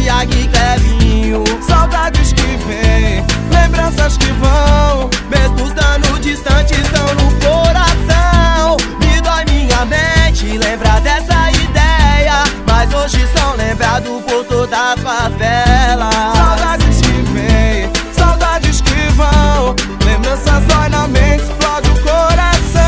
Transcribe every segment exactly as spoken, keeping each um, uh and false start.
Thiago e Clebinho. Saudades que vêm, lembranças que vão, mesmo estando distante, estão no coração. Me dói minha mente lembrar dessa ideia, mas hoje são lembrados por todas as favelas. Saudades que vêm, saudades que vão, lembranças dói na mente, explode o coração.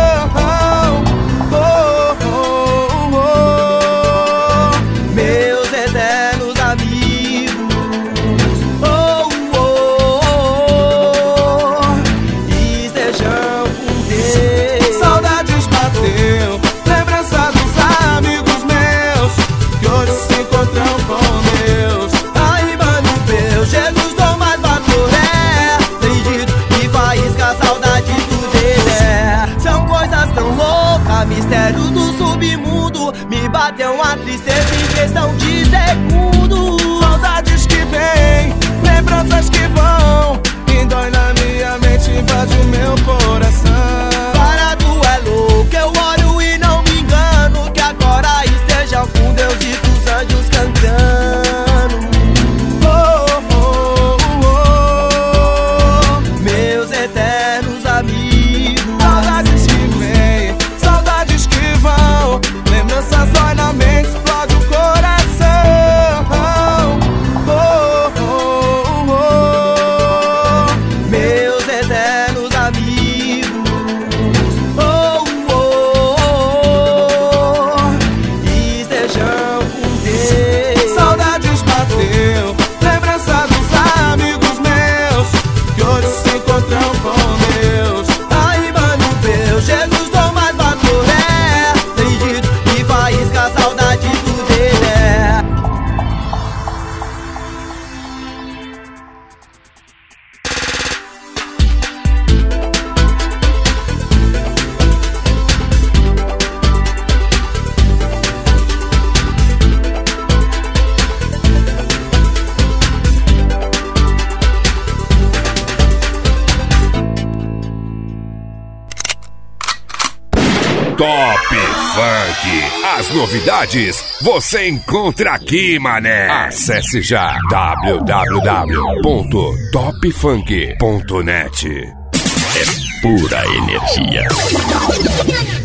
Oh, oh, oh, oh. Meus eternos amigos, oh, oh, oh, oh. Estejam com Deus. Saudades bateu, lembrança dos amigos meus que hoje se encontram com Deus. Ai, mano, meu Jesus, dou mais batoré, acredito que faísca a saudade do Dedé. São coisas tão loucas, mistérios do submundo, me bateu uma tristeza em questão de segundos. Saudades que vêm, lembranças que vão, que dói na minha mente, invade o meu coração. Para tu é louco, eu oro e não me engano, que agora estejam com Deus e com os anjos cantando. Oh, oh, oh, oh. Meus eternos amigos, Saudades que vêm, saudades que vão, lembranças dói na mente, explode o coração. Oh, oh, oh, oh. meus eternos amigos, oh, oh, oh, oh. Estejam com Deus. Saudades bateu, lembrança dos amigos meus que hoje se encontram com Deus. Ai, mano, meu Jesus, dou mais batoré, acredito que faísca a saudade do Dedé. Top Funk. As novidades você encontra aqui, mané. Acesse já w w w ponto top funk ponto net. É pura energia.